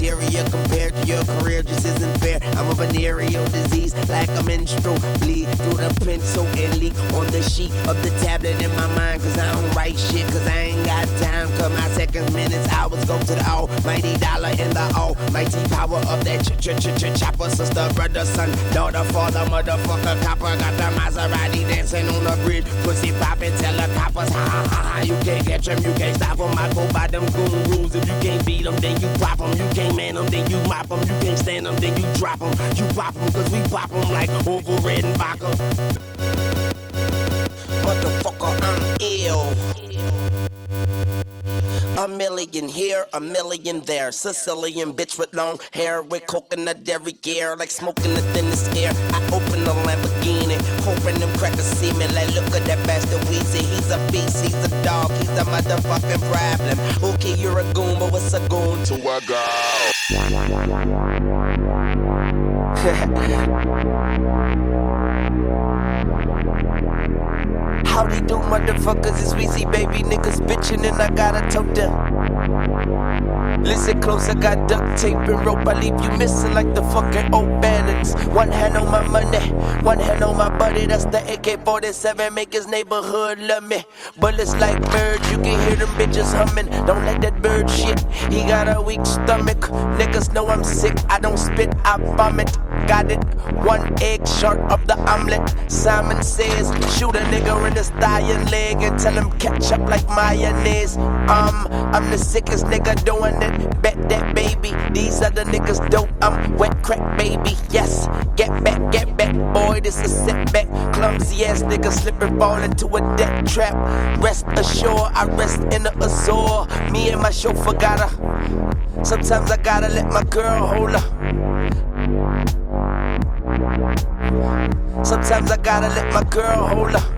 inferior compared to your career just isn't fair. I'm a venereal disease like a menstrual bleed through the pencil and leak on the sheet of the tablet in my mind. Cause I don't write shit, cause I ain't got time. Cause my seconds, minutes, hours go to the almighty dollar and the almighty power of that chopper. Sister, brother, son, daughter, father, motherfucker, copper. Got the Maserati dancing on the bridge, pussy poppin', tell the coppers, ha ha ha ha. You can't catch them, you can't stop them. I go by them goon rules. If you can't beat them, then you pop them. You can't man them, then you mop them. You can't stand them, then you drop them. You pop them, cause we pop them like over red and vodka. Motherfucker, I'm ill. A million here, a million there. Sicilian bitch with long hair, with coconut dairy gear, like smoking the thinnest air. I open the Lamborghini, hoping them crackers see me. Like, look at that bastard Weezy. He's a beast, he's a dog, he's the motherfucking problem. Okay, you're a goon, but what's a goon to a girl? Howdy do, motherfuckers, it's Weezy, baby. Niggas bitchin' and I gotta tote them. Listen close, I got duct tape and rope. I leave you missing like the fucking old balance. One hand on my money, one hand on my buddy. That's the AK-47, make his neighborhood love me. Bullets like birds, you can hear them bitches humming. Don't let that bird shit, he got a weak stomach. Niggas know I'm sick, I don't spit, I vomit. Got it, one egg short of the omelet. Simon says, shoot a nigga in his thigh and leg and tell him catch up like mayonnaise. I'm the sickest nigga doing it. Bet that, baby. These other niggas dope. I'm wet crack, baby. Yes, get back, boy. This a setback. Clumsy ass nigga slip and fall into a death trap. Rest assured, I rest in the Azure. Me and my chauffeur gotta. Sometimes I gotta let my girl hold her. Sometimes I gotta let my girl hold her.